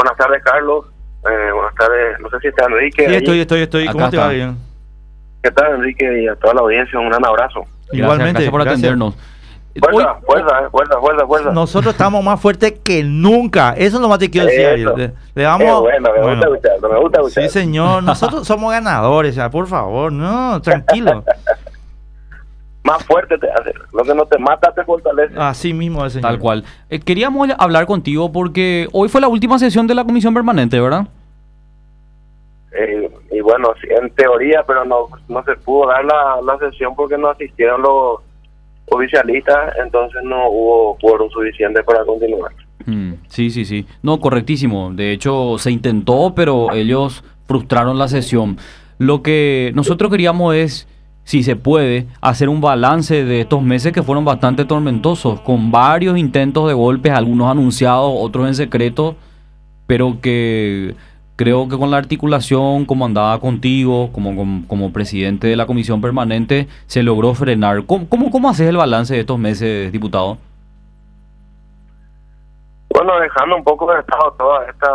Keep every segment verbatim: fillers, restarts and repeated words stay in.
buenas tardes, Carlos. Eh, buenas tardes. No sé si está Enrique. Sí, ahí. estoy, estoy, estoy. ¿Cómo Acá te va? está. Bien. ¿Qué tal, Enrique? Y a toda la audiencia, un gran abrazo. Gracias, Igualmente. gracias por gracias. atendernos. Fuerza, Hoy- fuerza, eh, fuerza, fuerza, fuerza. Nosotros estamos más fuertes que nunca. Eso es lo más que quiero decir, Eso. Ariel. Le, le damos. Qué bueno, me bueno, gusta escucharlo, me gusta sí, escucharlo. señor. Nosotros somos ganadores, ya, por favor. No, tranquilo. Más fuerte te hace. Lo que no te mata te fortalece. Así mismo es, señor. Tal cual. Eh, queríamos hablar contigo porque hoy fue la última sesión de la comisión permanente, ¿verdad? Eh, y bueno, sí, en teoría, pero no no se pudo dar la, la sesión porque no asistieron los oficialistas, entonces no hubo quórum suficiente para continuar. Mm, sí, sí, sí. No, correctísimo. De hecho, se intentó, pero ellos frustraron la sesión. Lo que nosotros queríamos es, si se puede, hacer un balance de estos meses que fueron bastante tormentosos, con varios intentos de golpes, algunos anunciados, otros en secreto, pero que creo que con la articulación, como andaba contigo, como, como, como presidente de la comisión permanente, se logró frenar. ¿Cómo, cómo, cómo haces el balance de estos meses, diputado? Bueno, dejando un poco de estado toda esta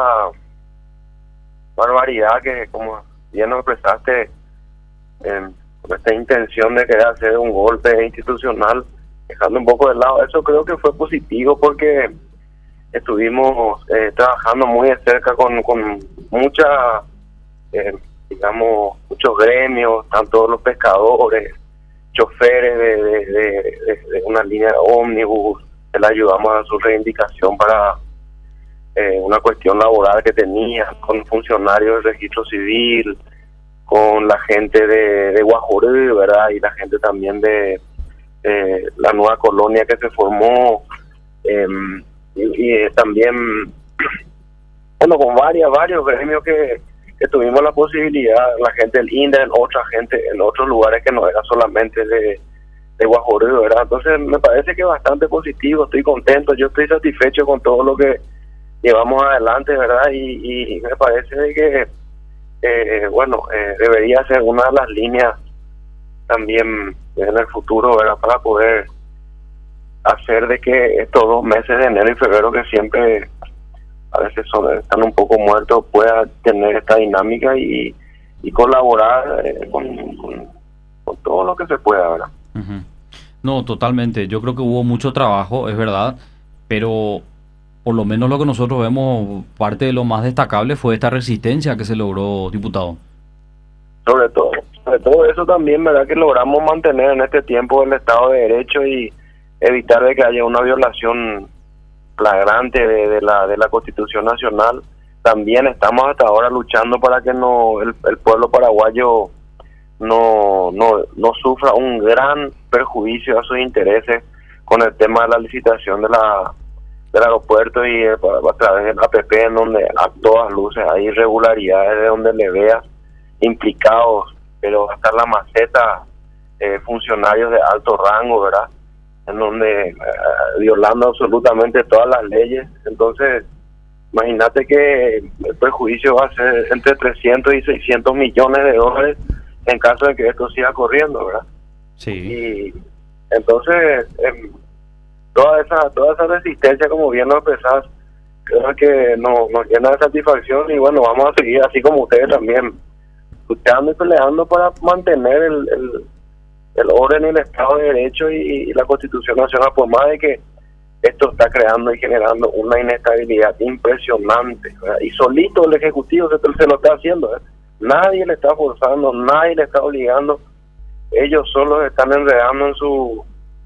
barbaridad que, como bien lo expresaste, eh, con esta intención de querer hacer un golpe institucional, dejando un poco de lado, eso creo que fue positivo porque estuvimos eh, trabajando muy de cerca con, con mucha, eh, digamos, muchos gremios, tanto los pescadores, choferes de, de, de, de, de una línea de ómnibus, que le ayudamos a su reivindicación para eh, una cuestión laboral que tenía, con funcionarios del registro civil, con la gente de, de Guajoré, ¿verdad? Y la gente también de eh, la nueva colonia que se formó, eh, y, y eh, también, bueno, con varias, varios gremios que, que tuvimos la posibilidad, la gente del I N D E, en otra gente, en otros lugares que no era solamente de de Guajoré, ¿verdad? Entonces me parece que es bastante positivo, estoy contento, yo estoy satisfecho con todo lo que llevamos adelante, ¿verdad? Y, y me parece de que, eh, bueno, eh, debería ser una de las líneas también en el futuro, ¿verdad? Para poder hacer de que estos dos meses de enero y febrero, que siempre a veces son, están un poco muertos, pueda tener esta dinámica y, y colaborar eh, con, con, con todo lo que se pueda, ¿verdad? Uh-huh. No, totalmente. Yo creo que hubo mucho trabajo, es verdad, pero por lo menos lo que nosotros vemos, parte de lo más destacable fue esta resistencia que se logró, diputado. Sobre todo, sobre todo eso también, ¿verdad? Que logramos mantener en este tiempo el Estado de Derecho y evitar de que haya una violación flagrante de, de la de la Constitución Nacional. También estamos hasta ahora luchando para que no el, el pueblo paraguayo no, no no sufra un gran perjuicio a sus intereses con el tema de la licitación de la del aeropuerto y eh, a, a través del A P P, en donde a todas luces hay irregularidades, de donde le vea implicados, pero hasta la maceta, eh, funcionarios de alto rango, ¿verdad? En donde eh, violando absolutamente todas las leyes. Entonces, imagínate que el perjuicio va a ser entre trescientos y seiscientos millones de dólares en caso de que esto siga corriendo, ¿verdad? Sí. Y entonces, eh, toda esa toda esa resistencia, como bien lo expresás, creo que nos, nos llena de satisfacción y bueno, vamos a seguir así como ustedes también, luchando y peleando para mantener el, el, el orden y el Estado de Derecho y, y la Constitución Nacional, por más de que esto está creando y generando una inestabilidad impresionante, ¿verdad? Y solito el Ejecutivo se, se lo está haciendo, ¿eh? Nadie le está forzando, nadie le está obligando, ellos solos están enredando en su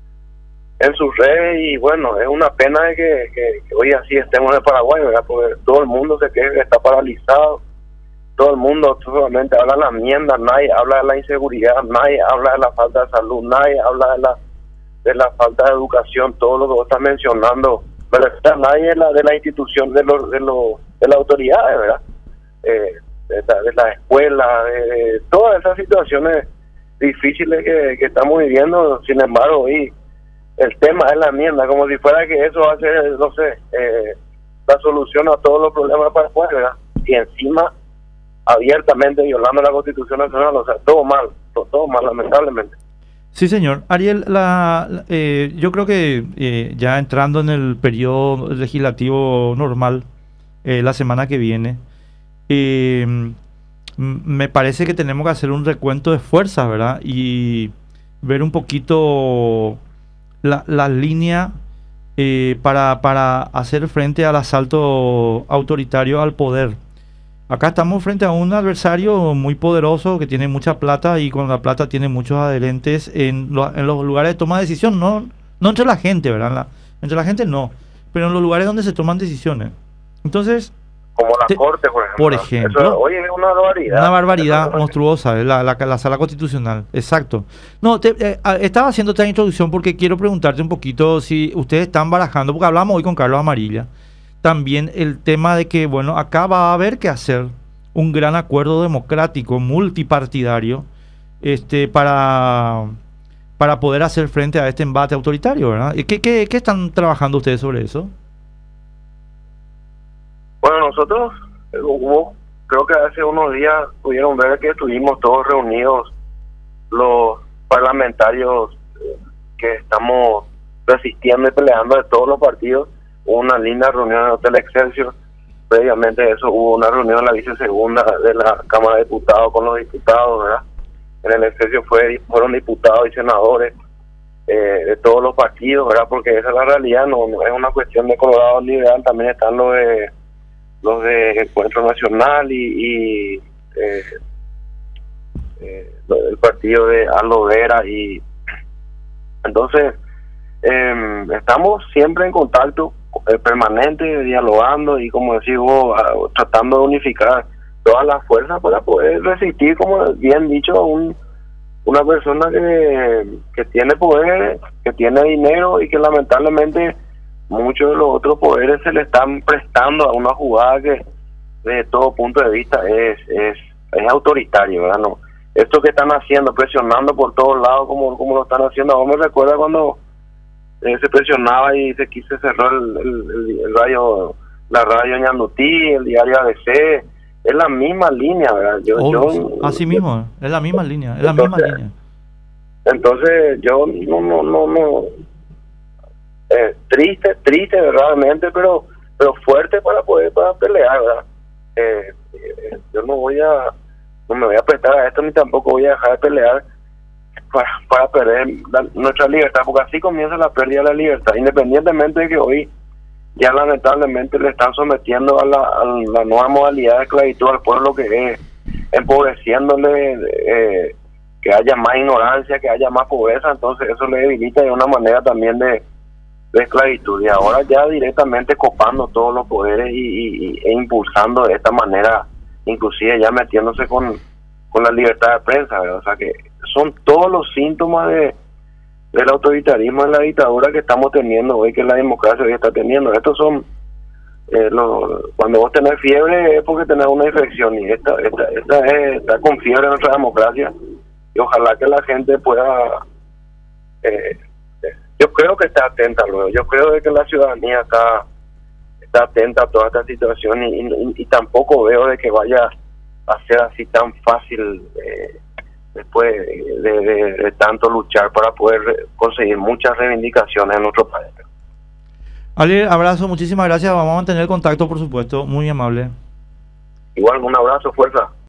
en sus redes y bueno, es una pena de que, que, que hoy así estemos en Paraguay, ¿verdad? Porque todo el mundo se cree que está paralizado, todo el mundo solamente habla de la mierda, nadie habla de la inseguridad, nadie habla de la falta de salud, nadie habla de la de la falta de educación, todo lo que vos estás mencionando, pero está nadie de la, de la institución, de los de los de las autoridades, ¿verdad? Eh, de, la, de la escuela, de, de todas esas situaciones difíciles que, que estamos viviendo. Sin embargo, hoy el tema es la mierda, como si fuera que eso va a ser, no sé, eh, la solución a todos los problemas para afuera, ¿verdad? Y encima, abiertamente violando la Constitución Nacional, o sea, todo mal, todo, todo mal, lamentablemente. Sí, señor. Ariel, la, la, eh, yo creo que eh, ya entrando en el periodo legislativo normal, eh, la semana que viene. Eh, me parece que tenemos que hacer un recuento de fuerzas, ¿verdad? Y ver un poquito la, la línea eh, para, para hacer frente al asalto autoritario al poder. Acá estamos frente a un adversario muy poderoso que tiene mucha plata y con la plata tiene muchos adherentes en, lo, en los lugares de toma de decisión, no, no entre la gente, ¿verdad? La, entre la gente no, pero en los lugares donde se toman decisiones. Entonces... Como la te, Corte, por ejemplo. Por ejemplo. Eso, oye, es una barbaridad. Una barbaridad monstruosa, la, la, la sala constitucional, exacto. No, te, eh, estaba haciendo esta introducción porque quiero preguntarte un poquito si ustedes están barajando, porque hablamos hoy con Carlos Amarilla, también el tema de que, bueno, acá va a haber que hacer un gran acuerdo democrático, multipartidario, este, para, para poder hacer frente a este embate autoritario, ¿verdad? ¿Qué, qué, qué están trabajando ustedes sobre eso? Bueno, nosotros eh, hubo, creo que hace unos días pudieron ver que estuvimos todos reunidos, los parlamentarios eh, que estamos resistiendo y peleando de todos los partidos. Hubo una linda reunión en el Hotel Excelsior. Previamente a eso hubo una reunión en la vicesegunda de la Cámara de Diputados con los diputados, ¿verdad? En el Excelsior fue, fueron diputados y senadores eh, de todos los partidos, ¿verdad? Porque esa es la realidad, no, no es una cuestión de Colorado Liberal, también están los de los de Encuentro Nacional y, y eh, eh, el partido de Aldo Vera. Y entonces eh, estamos siempre en contacto eh, permanente, dialogando y, como decís vos, a, tratando de unificar todas las fuerzas para poder resistir, como bien dicho, a un, una persona que, que tiene poder, que tiene dinero y que lamentablemente muchos de los otros poderes se le están prestando a una jugada que desde todo punto de vista es es, es autoritario, ¿verdad? No, esto que están haciendo, presionando por todos lados como, como lo están haciendo, a mí me recuerda cuando eh, se presionaba y se quiso cerrar el, el, el, el radio, la radio Ñandutí, el diario A B C, es la misma línea, ¿verdad? Yo, oh, yo así mismo, es la misma línea, es entonces, la misma línea. Entonces yo no, no, no, no Eh, triste, triste realmente, pero pero fuerte para poder para pelear, ¿verdad? Eh, eh, yo no voy a no me voy a prestar a esto ni tampoco voy a dejar de pelear para, para perder la, nuestra libertad, porque así comienza la pérdida de la libertad, independientemente de que hoy ya lamentablemente le están sometiendo a la, a la nueva modalidad de esclavitud al pueblo, que es empobreciéndole, eh, que haya más ignorancia, que haya más pobreza. Entonces eso le debilita de una manera también de de esclavitud, y ahora ya directamente copando todos los poderes y, y, e impulsando de esta manera, inclusive ya metiéndose con, con la libertad de prensa, ¿verdad? O sea que son todos los síntomas de del autoritarismo, de la dictadura que estamos teniendo hoy, que la democracia hoy está teniendo. Estos son eh, los, cuando vos tenés fiebre es porque tenés una infección, y esta esta, esta es, está con fiebre nuestra democracia, y ojalá que la gente pueda eh, yo creo que está atenta luego, yo creo de que la ciudadanía está está atenta a toda esta situación, y, y, y tampoco veo de que vaya a ser así tan fácil eh, después de, de, de tanto luchar para poder conseguir muchas reivindicaciones en nuestro país. Ali, abrazo, muchísimas gracias, vamos a mantener el contacto, por supuesto, muy amable. Igual, un abrazo, fuerza.